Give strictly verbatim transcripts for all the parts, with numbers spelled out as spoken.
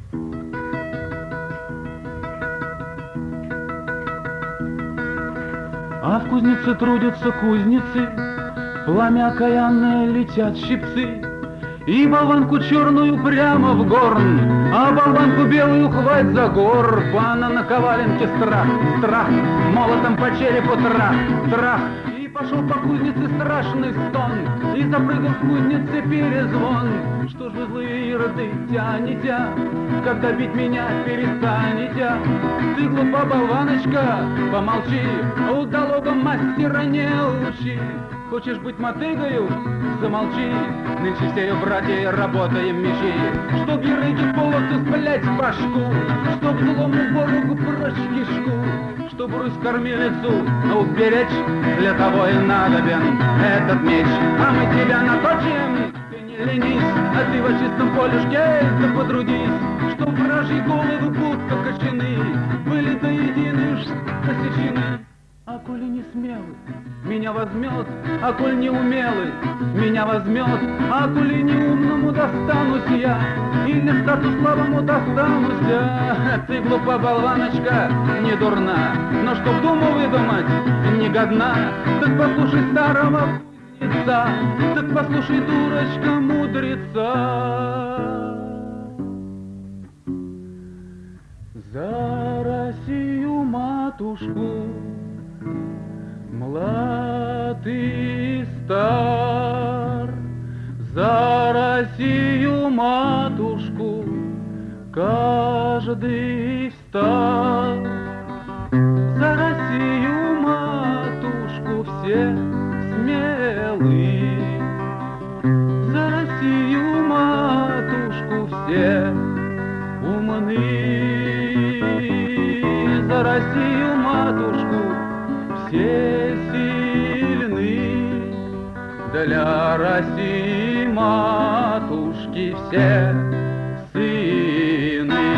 А в кузнице трудятся кузницы, пламя окаянное летят щипцы, и болванку черную прямо в горн, а болванку белую хвать за гор. Пана на коваленке страх, страх, молотом по черепу трах, трах. И пошел по кузнице страшный стон, и запрыгал в кузнице перезвон. Что ж вы, злые ироды, тянете, когда бить меня перестанете? Ты, глупа болваночка, помолчи, удалого мастера не учи. Хочешь быть мотыгою? Замолчи. Нынче все братья работаем мечи, чтоб ерыги полосы сплять в башку, чтоб злому ворогу прочь кишку, чтоб Русь кормилицу уберечь, для того и надобен этот меч. А мы тебя наточим, ты не ленись, а ты во чистом полюшке да потрудись, чтоб вражьи головы будто кочаны были до единой уж посечены. А коли не смелый, меня возьмет, а коль не умелый, меня возьмет, а коли не умному достанусь я, или стату слабому достанусь я. Ты, глупа болваночка, не дурна, но чтоб думу выдумать, не годна. Так послушай старого кузнеца, так послушай, дурочка, мудреца. За Россию матушку млад и стар, за Россию матушку каждый встал, за Россию матушку все смелы, за Россию матушку все умны, за Россию матушку все сильны, для России матушки все сыны.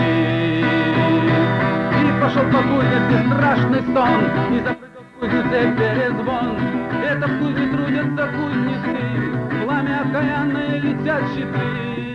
И пошел по кузнице страшный сон, и запрыгал в кузнице перезвон. Это в кузне трудятся кузницы, пламя окаянное летят щиты.